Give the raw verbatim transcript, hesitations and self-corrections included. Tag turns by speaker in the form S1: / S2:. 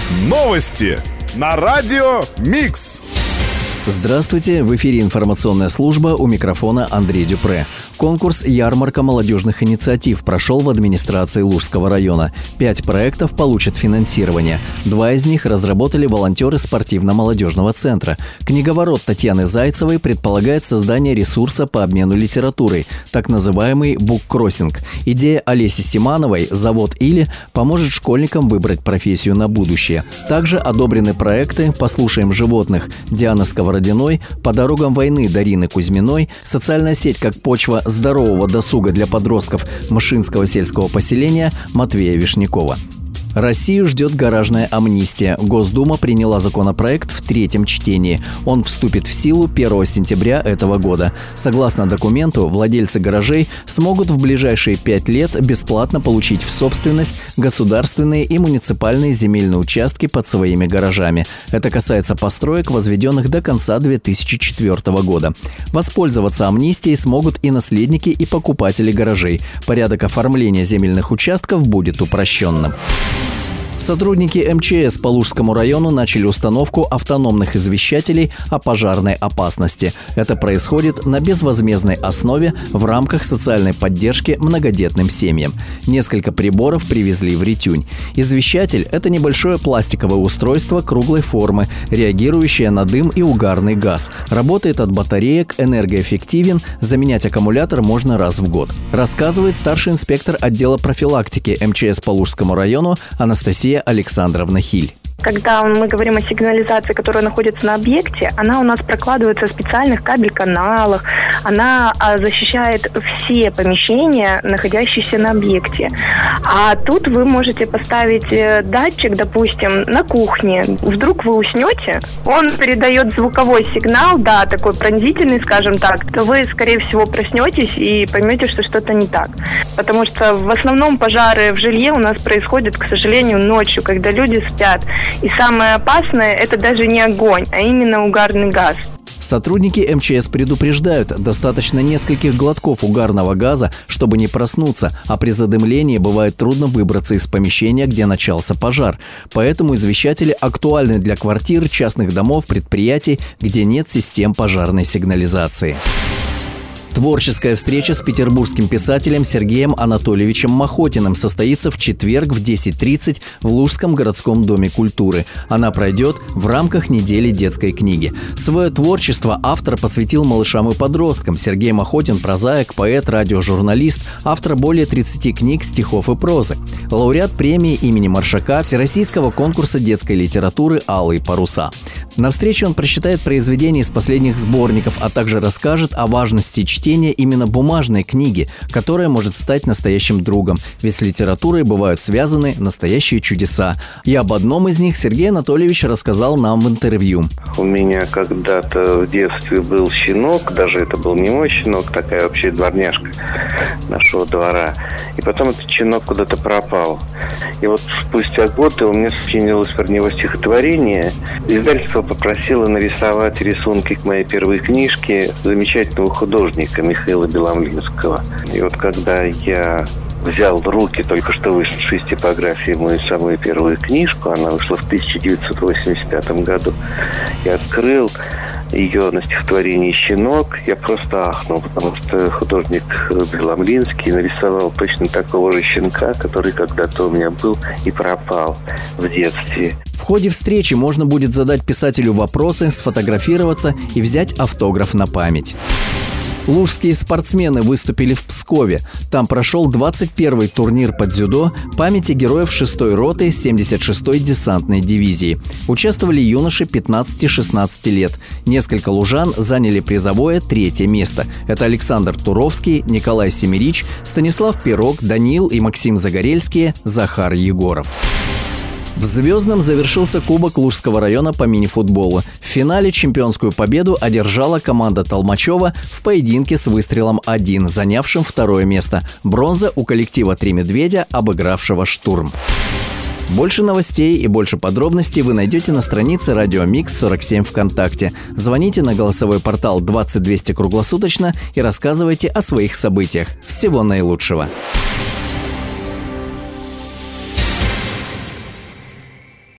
S1: Новости на радио Микс.
S2: Здравствуйте, в эфире информационная служба, у микрофона Андрей Дюпре. Конкурс «Ярмарка молодежных инициатив» прошел в администрации Лужского района. Пять проектов получат финансирование. Два из них разработали волонтеры спортивно-молодежного центра. Книговорот Татьяны Зайцевой предполагает создание ресурса по обмену литературой, так называемый буккроссинг. Идея Олеси Симановой «Завод Или» поможет школьникам выбрать профессию на будущее. Также одобрены проекты «Послушаем животных» Дианы Сковородиной, «По дорогам войны» Дарины Кузьминой, социальная сеть как почва здорового досуга для подростков Мшинского сельского поселения Матвея Вишнякова. Россию ждет гаражная амнистия. Госдума приняла законопроект в третьем чтении. Он вступит в силу первого сентября этого года. Согласно документу, владельцы гаражей смогут в ближайшие пять лет бесплатно получить в собственность государственные и муниципальные земельные участки под своими гаражами. Это касается построек, возведенных до конца две тысячи четвёртого года. Воспользоваться амнистией смогут и наследники, и покупатели гаражей. Порядок оформления земельных участков будет упрощенным. Сотрудники эм че эс по Лужскому району начали установку автономных извещателей о пожарной опасности. Это происходит на безвозмездной основе в рамках социальной поддержки многодетным семьям. Несколько приборов привезли в Ритюнь. Извещатель – это небольшое пластиковое устройство круглой формы, реагирующее на дым и угарный газ. Работает от батареек, энергоэффективен, заменять аккумулятор можно раз в год. Рассказывает старший инспектор отдела профилактики эм че эс по Лужскому району Анастасия Александровна Хиль.
S3: Когда мы говорим о сигнализации, которая находится на объекте, она у нас прокладывается в специальных кабель-каналах, она защищает все помещения, находящиеся на объекте. А тут вы можете поставить датчик, допустим, на кухне. Вдруг вы уснете, он передает звуковой сигнал, да, такой пронзительный, скажем так, то вы, скорее всего, проснетесь и поймете, что что-то не так. Потому что в основном пожары в жилье у нас происходят, к сожалению, ночью, когда люди спят. И самое опасное – это даже не огонь, а именно угарный газ.
S2: Сотрудники эм че эс предупреждают, достаточно нескольких глотков угарного газа, чтобы не проснуться, а при задымлении бывает трудно выбраться из помещения, где начался пожар. Поэтому извещатели актуальны для квартир, частных домов, предприятий, где нет систем пожарной сигнализации. Творческая встреча с петербургским писателем Сергеем Анатольевичем Махотиным состоится в четверг в десять тридцать в Лужском городском доме культуры. Она пройдет в рамках недели детской книги. Свое творчество автор посвятил малышам и подросткам. Сергей Махотин – прозаик, поэт, радиожурналист, автор более тридцати книг, стихов и прозы. Лауреат премии имени Маршака Всероссийского конкурса детской литературы «Алые паруса». На встрече он прочитает произведения из последних сборников, а также расскажет о важности чтения именно бумажной книги, которая может стать настоящим другом, ведь с литературой бывают связаны настоящие чудеса. И об одном из них Сергей Анатольевич рассказал нам в интервью.
S4: У меня когда-то в детстве был щенок, даже это был не мой щенок, такая вообще дворняжка нашего двора. И потом этот щенок куда-то пропал. И вот спустя годы у меня сочинилось про него стихотворение. Издательство попросило нарисовать рисунки к моей первой книжке замечательного художника Михаила Беломлинского. И вот когда я взял в руки только что вышедшую из типографии мою самую первую книжку, она вышла в тысяча девятьсот восемьдесят пятом году, я открыл ее на стихотворении «Щенок», я просто ахнул, потому что художник Беломлинский нарисовал точно такого же щенка, который когда-то у меня был и пропал в детстве.
S2: В ходе встречи можно будет задать писателю вопросы, сфотографироваться и взять автограф на память. Лужские спортсмены выступили в Пскове. Там прошел двадцать первый турнир по дзюдо памяти героев шестой роты семьдесят шестой десантной дивизии. Участвовали юноши пятнадцати-шестнадцати лет. Несколько лужан заняли призовое третье место. Это Александр Туровский, Николай Семерич, Станислав Пирог, Даниил и Максим Загорельские, Захар Егоров. В Звездном завершился Кубок Лужского района по мини-футболу. В финале чемпионскую победу одержала команда Толмачева в поединке с выстрелом один, занявшим второе место. Бронза у коллектива «Три медведя», обыгравшего «Штурм». Больше новостей и больше подробностей вы найдете на странице Радио Микс сорок семь ВКонтакте. Звоните на голосовой портал двадцать двести круглосуточно и рассказывайте о своих событиях. Всего наилучшего!